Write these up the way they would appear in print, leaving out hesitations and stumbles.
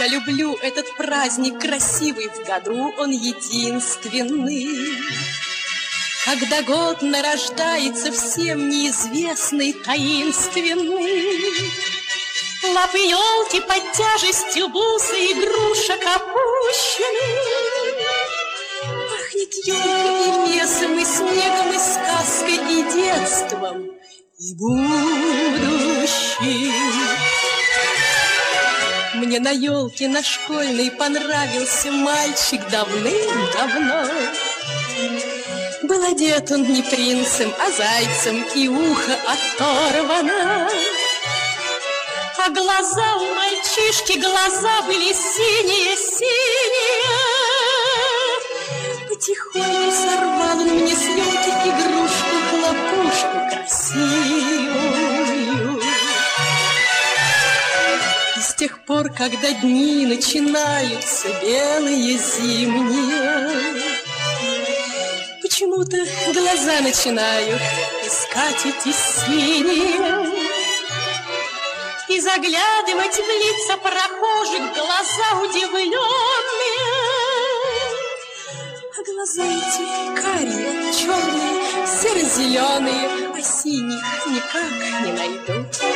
Я люблю этот праздник красивый, в году он единственный. Когда год нарождается всем неизвестный, таинственный. Лапы елки под тяжестью буса игрушек опущены. Пахнет елкой и лесом, и снегом, и сказкой, и детством, и будущим. Мне на елке, на школьной понравился мальчик давным-давно. Был одет он не принцем, а зайцем, и ухо оторвано. А глаза у мальчишки, глаза были синие-синие. Потихоньку сорвал он мне с елки игрушку-хлопушку красивую. И с тех пор, когда дни начинаются белые зимние, почему-то глаза начинаю искать эти синие. И заглядывать в лица прохожих, глаза удивленные. А глаза эти карие, черные, серо-зеленые, а синих никак не найду.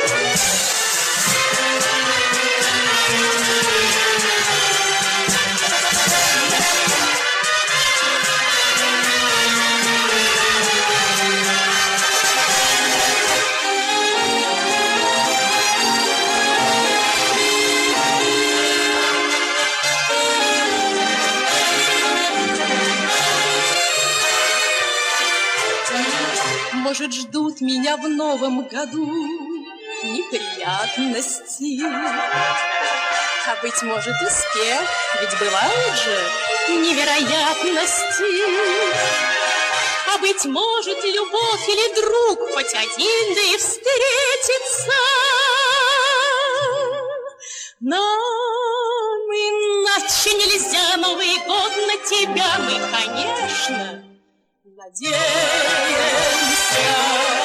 Может, ждут меня в новом году неприятности, а быть может, успех, ведь бывают же невероятности. А быть может, любовь или друг хоть один, да и встретится. Но иначе нельзя Новый год на тебя мы, конечно, надеемся.